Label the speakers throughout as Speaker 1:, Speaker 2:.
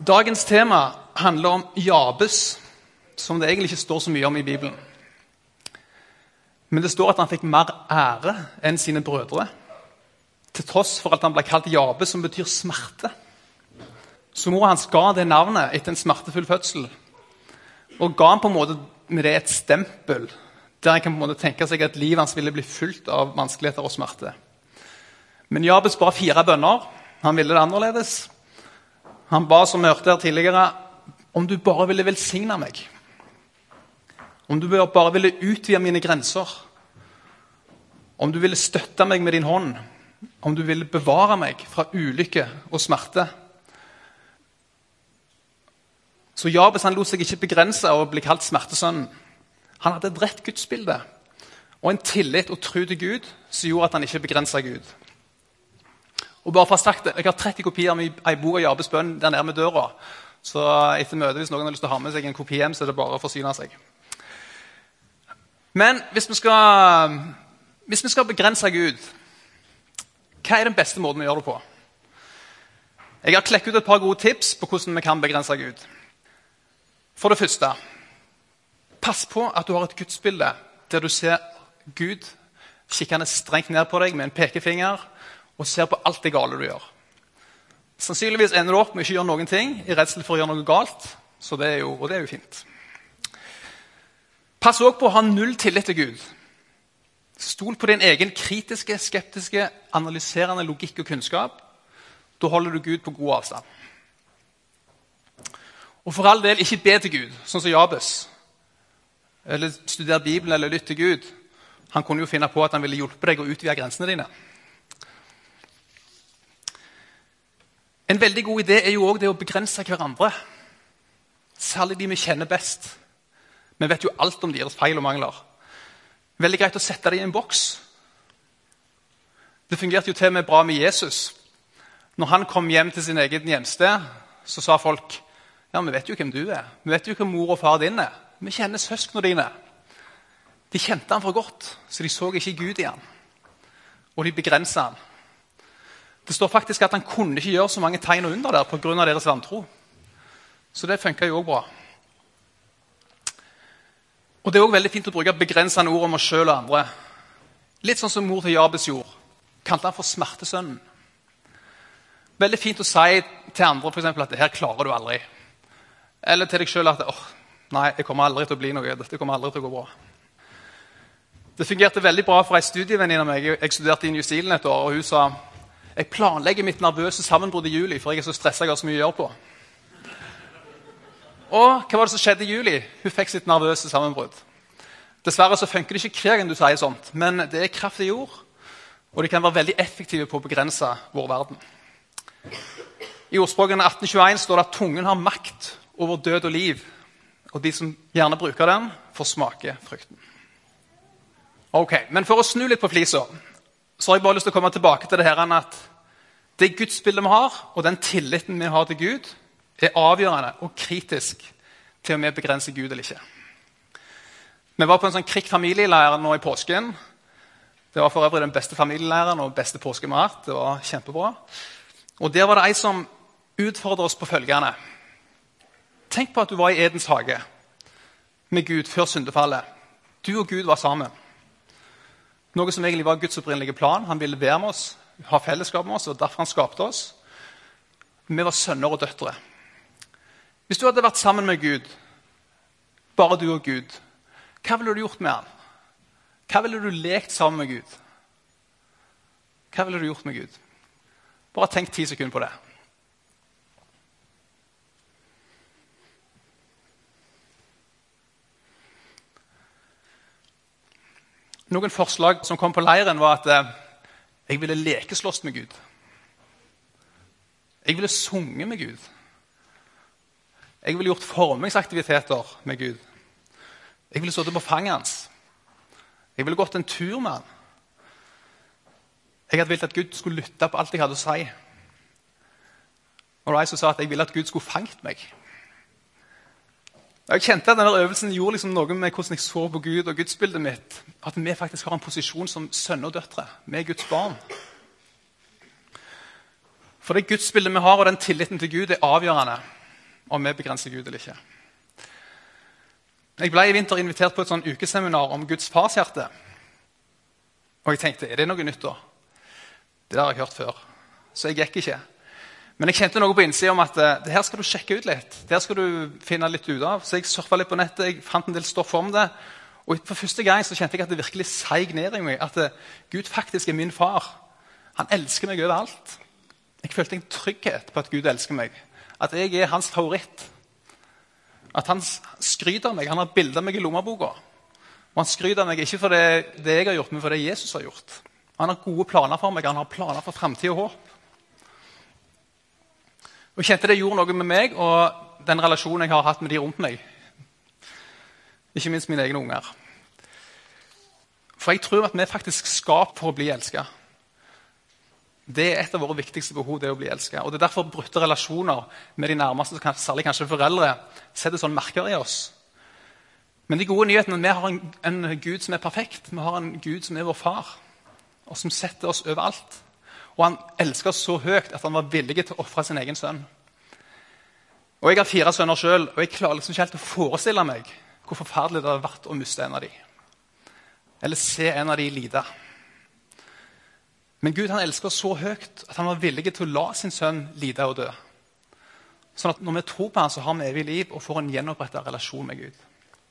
Speaker 1: Dagens tema handler om Jabes, som det egentlig ikke står så mye om i Bibelen. Men det står at han fikk mer ære enn sine brødre, til tross for at han ble kalt Jabes, som betyr smerte. Så mor hans ga det navnet etter en smertefull fødsel, og ga han på en måte med det et stempel, der han kan på en måte tenke seg at livet hans ville bli fullt av vanskeligheter og smerte. Men Jabes ba 4 bønner. Han ville det annerledes. Han ba, som vi hørte her tidligere, om du bare ville velsigne meg. Om du bare ville utvide mine grenser. Om du ville støtte meg med din hånd. Om du ville bevare meg fra ulykke og smerte. Så Jabes han lot seg ikke begrense av å bli kalt smertesønnen. Han hadde et rett gudsbilde og en tillit og tro til Gud som gjorde at han ikke begrenset Gud. Og bare for å ha sagt det, jeg har 30 kopier med en bok av Jabes bønn der nede med døra. Så etter møtet, hvis noen har lyst til å ha med seg en kopi hjem, så er det bare å forsyne seg. Men hvis vi skal begrense Gud, hva er den beste måten å gjøre det på? Jeg har klekket ut et par gode tips på hvordan vi kan begrense Gud. For det første, pass på at du har et gudsbilde der du ser Gud kikkende strengt ned på deg med en pekefinger og ser på alt det gale du gjør. Sannsynligvis ender du opp med ikke å gjøre noen ting i redsel for å gjøre noe galt, og det er jo fint. Pass også på å ha null tillit til Gud. Stol på din egen kritiske, skeptiske, analyserende logikk og kunnskap. Da holder du Gud på god avstand. Og for all del, ikke be til Gud, sånn som Jabes. Eller studere Bibelen eller lytte til Gud. Han kunne jo finne på at han ville hjelpe deg å utvide grensene dine. En veldig god idé er jo også det å begrense hverandre. Særlig de vi kjenner best. Vi vet jo alt om deres feil og mangler. Veldig greit å sette det i en boks. Det fungerte jo til og med bra med Jesus. Når han kom hjem til sin egen hjemsted, så sa folk, ja, vi vet jo hvem du er. Vi vet jo hvem mor og far din er. Vi kjenner søskene dine. De kjente han for godt, så de så ikke Gud i han. Og de begrenset han. Det står faktisk at han kunne ikke gjøre så mange tegn og under der på grunn av deres vantro. Så det funket jo også bra. Og det er også veldig fint å bruke begrensende ord om oss selv og andre. Litt sånn som mor til Jabes gjorde. Kalte han for smertesønnen. Veldig fint å si til andre for eksempel, at det her klarer du aldri. Eller til deg selv at nei, det kommer aldri til å bli noe. Dette kommer aldri til å gå bra. Det fungerte veldig bra for en studievenninne av meg. Jeg studerte i New Zealand et år, og hun sa jeg planlegger mitt nervøse sammenbrudd i juli, for jeg er så stresset, jeg har så mye å gjøre på. Og hva var det som skjedde i juli? Hun fikk sitt nervøse sammenbrudd. Dessverre så funker det ikke hver gang du sier sånt, men det er kraft i ord, og de kan være veldig effektive på å begrense vår verden. I ordspråkene 1821 står det at tungen har makt over død og liv, og de som gjerne bruker den, får smake frukten. Ok, men for å snu litt på flisa, så har jeg bare lyst til å komme tilbake til det her at det gudsbildet vi har, og den tilliten vi har til Gud, er avgjørende og kritisk til om vi begrenser Gud eller ikke. Vi var på en sånn krigsfamilieleir nå i påsken. Det var for øvrig den beste familieleiren og beste påske vi har hatt. Det var kjempebra. Og der var det en som utfordret oss på følgende. Tenk på at du var i Edens hage med Gud før syndefallet. Du og Gud var sammen. Noe som egentlig var Guds opprinnelige plan. Han ville være med oss, ha fellesskap med oss, og derfor han skapte oss. Vi var sønner og døtre. Hvis du hadde vært sammen med Gud, bare du og Gud, hva ville du gjort med han? Hva ville du lekt sammen med Gud? Hva ville du gjort med Gud? Bare tenk 10 sekunder på det. Noen forslag som kom på leiren var at jeg ville lekeslåss med Gud. Jeg ville sunge med Gud. Jeg ville gjort formingsaktiviteter med Gud. Jeg ville sittet på fanget hans. Jeg ville gått en tur med han. Jeg hadde villet at Gud skulle lytte på alt jeg hadde å si. Og det var jeg som sa at jeg ville at Gud skulle fangt meg. Jeg kjente at denne øvelsen gjorde liksom noe med hvordan jeg så på Gud og gudsbildet mitt. At vi faktisk har en posisjon som sønner og døtre. Vi er Guds barn. For det gudsbildet vi har, og den tilliten til Gud, er avgjørende. om vi begrenser Gud eller ikke. Jeg ble i vinter invitert på et sånn ukeseminar om Guds farshjerte. Og jeg tenkte, det noe nytt da? Det har jeg hørt før. Så jeg gikk ikke. Men jeg kjente noe på innsiden om at det her skal du sjekke ut litt. Det her skal du finne litt ut av. Så jeg surfet litt på nettet, jeg fant en del stoff om det. Og for første gang så kjente jeg at det virkelig seig ned i meg. At Gud faktisk min far. Han elsker meg overalt. Jeg følte en trygghet på at Gud elsker meg. At jeg hans favoritt. At han skryter av meg. Han har bildet av meg i lommeboka. Og han skryter av meg ikke for det jeg har gjort, men for det Jesus har gjort. Han har gode planer for meg. Han har planer for fremtid og håp. Og jeg kjente det gjorde noe med meg og den relasjonen jeg har hatt med de rundt meg. Ikke minst mine egne unger. For jeg tror at vi faktisk skaper for å bli elsket. Det et av våre viktigste behov, det å bli elsket. Og det derfor brutte relasjoner med de nærmeste, særlig kanskje foreldre, setter sånn merker i oss. Men de gode nyhetene, vi har en Gud som perfekt. Vi har en Gud som vår far, og som setter oss overalt. Og han elsker oss så høyt at han var villig til å offre sin egen sønn. Og jeg har 4 sønner selv, og jeg klarer liksom ikke helt å forestille meg hvor forferdelig det har vært å miste en av dem. Eller se en av dem lide. Men Gud han elsker oss så høyt at han var villig til å la sin sønn lide og dø. Sånn at når vi tror på han, så har vi evig liv og får en gjenopprettet relasjon med Gud.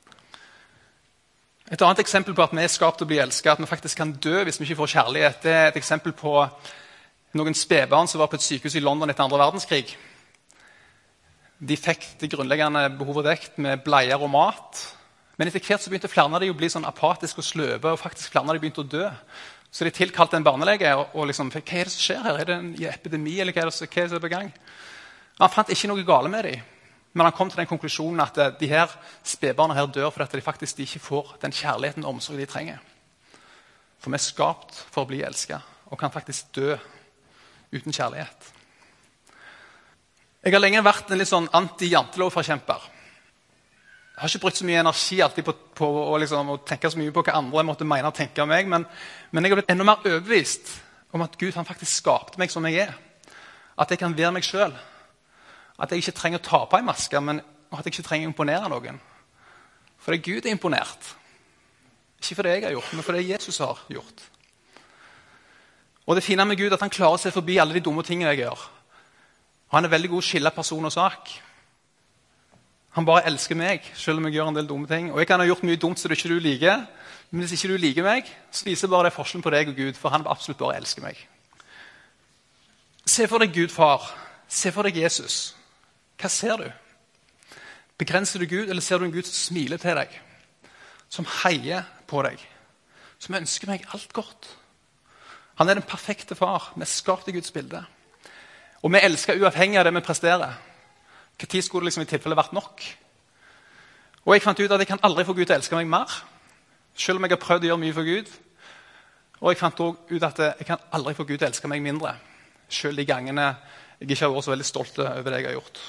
Speaker 1: Et annet eksempel på at vi er skapt til å bli elsket, at vi faktisk kan dø hvis vi ikke får kjærlighet, det er et eksempel på noen spedbarn som var på et sykehus i London etter 2. verdenskrig. De fikk det grunnleggende behovet dekt med bleier og mat. Men etter hvert så begynte flere av dem å bli sånn apatiske og sløve, og faktisk flere av dem begynte å dø. Så de tilkalte en barnelege og liksom, hva er det som skjer her? Er det en epidemi, eller hva er det som er på gang? Han fant ikke noe gale med dem, men han kom til den konklusjonen at de her spedbarna her dør fordi de ikke får den kjærligheten og omsorg de trenger. For vi er skapt for å bli elsket, og kan faktisk dø uten kjærlighet. Jeg har lenge vært en litt sånn anti-jantelovforkjemper. Jeg har ikke brukt så mye energi alltid på å tenke så mye på hva andre måtte mene og tenke om meg, men jeg har blitt enda mer overbevist om at Gud han faktisk skapte meg som jeg er. At jeg kan være meg selv. At jeg ikke trenger å ta på en maske, men at jeg ikke trenger å imponere noen. Fordi Gud er imponert. Ikke for det jeg har gjort, men for det Jesus har gjort. Og det fine med Gud er at han klarer å se forbi alle de dumme tingene jeg gjør. Og han er veldig god å skille person og sak. Han bare elsker meg, selv om jeg gjør en del dumme ting. Og jeg kan ha gjort mye dumt så du ikke liker. Men hvis ikke du liker meg, så viser bare det forskjellen på deg og Gud, for han absolutt bare elsker meg. Se for deg Gud, far. Se for deg Jesus. Hva ser du? Begrenser du Gud, eller ser du en Gud som smiler til deg? Som heier på deg? Som ønsker meg alt godt? Han er den perfekte far. Vi er skapt i Guds bilde. Og vi elsker uavhengig av det vi presterer. Hva tid skulle det liksom i tilfelle vært nok? Og jeg fant ut at jeg kan aldri få Gud til å elske meg mer, selv om jeg har prøvd å gjøre mye for Gud. Og jeg fant også ut at jeg kan aldri få Gud til å elske meg mindre, selv de gangene jeg ikke har vært så veldig stolt over det jeg har gjort.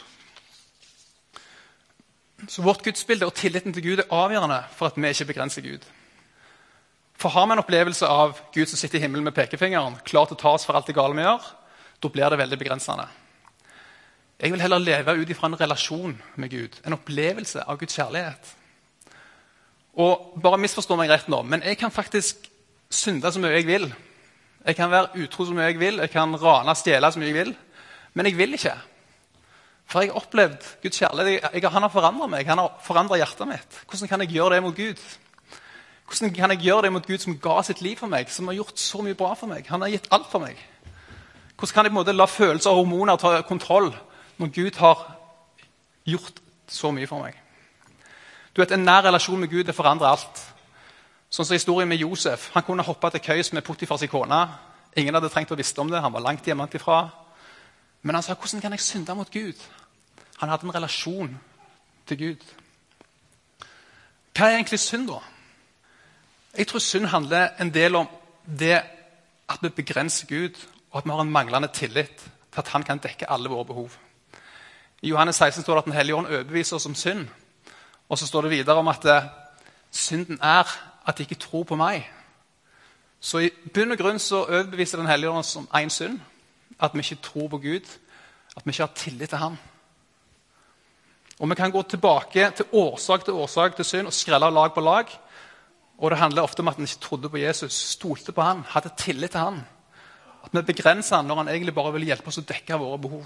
Speaker 1: Så vårt gudsbilde og tilliten til Gud er avgjørende for at vi ikke begrenser Gud. For har vi en opplevelse av Gud som sitter i himmelen med pekefingeren, klar til å ta oss for alt det gale vi gjør, da blir det veldig begrensende. Jeg vil heller leve ut ifra en relasjon med Gud, en opplevelse av Guds kjærlighet. Og bare misforstå meg rett nå, men jeg kan faktisk synde så mye jeg vil. Jeg kan være utro så mye jeg vil, jeg kan rane og stjele så mye jeg vil, men jeg vil ikke. For jeg har opplevd Guds kjærlighet, han har forandret meg, han har forandret hjertet mitt. Hvordan kan jeg gjøre det mot Gud? Hvordan kan jeg gjøre det mot Gud som ga sitt liv for meg, som har gjort så mye bra for meg? Han har gitt alt for meg. Hvordan kan jeg på en måte la følelser og hormoner ta kontroll når Gud har gjort så mye for meg? Du vet, en nær relasjon med Gud, det forandrer alt. Sånn som historien med Josef. Han kunne hoppe til køys med Potifars kone. Ingen hadde trengt å visste om det. Han var langt hjemmefra. Men han sa, hvordan kan jeg synde mot Gud? Han hadde en relasjon til Gud. Hva er egentlig synd da? Jeg tror synd handler en del om det at vi begrenser Gud, og at vi har en manglende tillit til at han kan dekke alle våre behov. I Johannes 16 står det at den hellige ånd overbeviser oss om synd. Og så står det videre om at synden er at de ikke tror på meg. Så i bunn og grunn så overbeviser den hellige ånd oss om en synd. At vi ikke tror på Gud. At vi ikke har tillit til han. Og vi kan gå tilbake til årsak til synd og skrelle lag på lag. Og det handler ofte om at vi ikke trodde på Jesus, stolte på han, hadde tillit til han. At vi begrenset han når han egentlig bare ville hjelpe oss å dekke våre behov.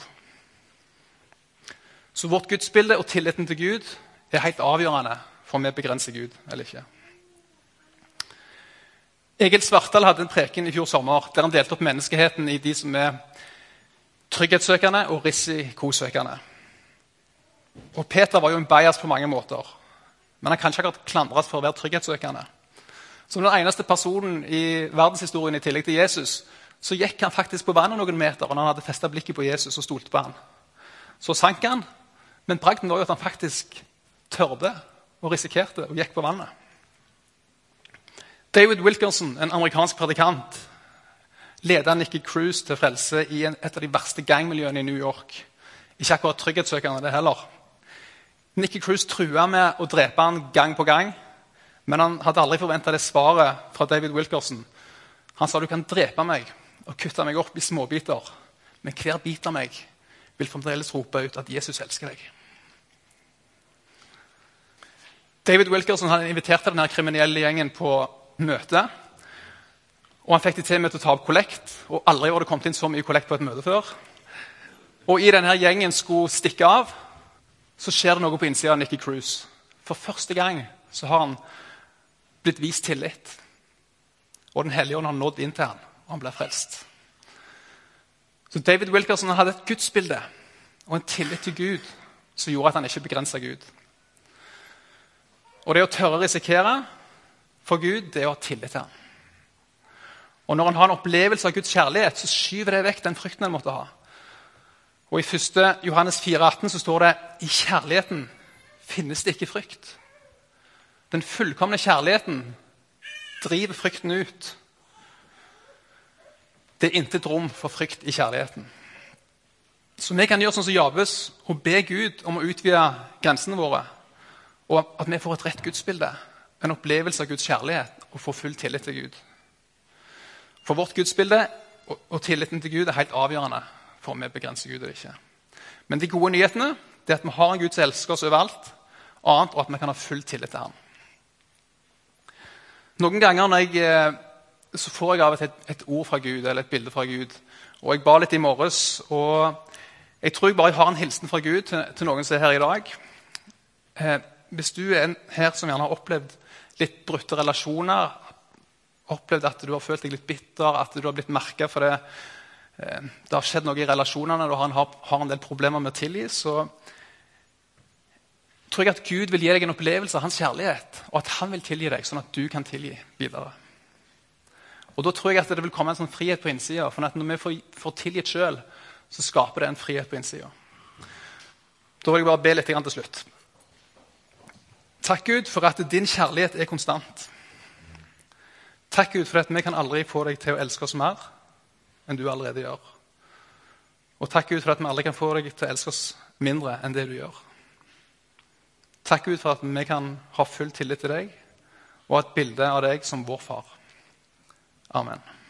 Speaker 1: Så vårt gudsbilde og tilliten til Gud er helt avgjørende for om vi begrenser Gud eller ikke. Egil Svartdal hadde en preken i fjor sommer der han delte opp menneskeheten i de som er trygghetssøkende og risikosøkende. Og Peter var jo en bias på mange måter, men han kan ikke akkurat klandres for å være trygghetssøkende. Som den eneste personen i verdenshistorien i tillegg til Jesus, så gikk han faktisk på vannet noen meter når han hadde festet blikket på Jesus og stolte på han. Så sank han, men bragden var jo at han faktisk tørde og risikerte og gikk på vannet. David Wilkerson, en amerikansk predikant, ledet Nicky Cruz til frelse i et av de verste gangmiljøene i New York. Ikke akkurat trygghetssøkende det heller. Nicky Cruz truet med å drepe han gang på gang, men han hadde aldri forventet det svaret fra David Wilkerson. Han sa, du kan drepe meg og kutte meg opp i småbiter, men hver bit av meg vil fremdeles rope ut at Jesus elsker deg. David Wilkerson hadde invitert denne kriminelle gjengen på møte, og han fikk de til med å ta opp kollekt, og aldri var det kommet inn så mye kollekt på et møte før. Og i denne gjengen skulle stikke av, så skjer det noe på innsiden av Nicky Cruz. For første gang så har han blitt vist tillit. Og den hellige ånd har nådd inn til han, og han ble frelst. Så David Wilkerson hadde et gudsbilde og en tillit til Gud som gjorde at han ikke begrenset Gud. Og det å tørre å risikere for Gud, det er å ha tillit til han. Og når han har en opplevelse av Guds kjærlighet, så skyver det vekk den frykten han måtte ha. Og i 1. Johannes 4,18 så står det, i kjærligheten finnes det ikke frykt. Den fullkomne kjærligheten driver frykten ut. Det er intet rom for frykt i kjærligheten. Så vi kan gjøre sånn som Jabes og be Gud om å utvide grensene våre, og at vi får et rett gudsbilde, en opplevelse av Guds kjærlighet og får full tillit til Gud. For vårt gudsbilde og tilliten til Gud er helt avgjørende for om vi begrenser Gud eller ikke. Men de gode nyhetene det er at vi har en Gud som elsker oss overalt, annet, og at vi kan ha full tillit til ham. Noen ganger så får jeg av og til et ord fra Gud, eller et bilde fra Gud. Og jeg ba litt i morges, og jeg tror jeg bare har en hilsen fra Gud til noen som er her i dag. Hvis du er en her som gjerne har opplevd litt brutte relasjoner, opplevd at du har følt deg litt bitter, at du har blitt merket for det, det har skjedd noe i relasjonene, du har en del problemer med å tilgi, så tror jeg at Gud vil gi deg en opplevelse av hans kjærlighet, og at han vil tilgi deg, sånn at du kan tilgi videre. Og da tror jeg at det vil komme en sånn frihet på innsiden, for at når vi får tilgitt selv, så skaper det en frihet på innsiden. Da vil jeg bare be litt til slutt. Takk Gud for at din kjærlighet er konstant. Takk Gud for at vi kan aldri få deg til å elske oss mer enn du allerede gjør. Og takk Gud for at vi aldri kan få deg til å elske oss mindre enn det du gjør. Takk Gud for at vi kan ha full tillit til deg og et bilde av deg som vår far. Amen.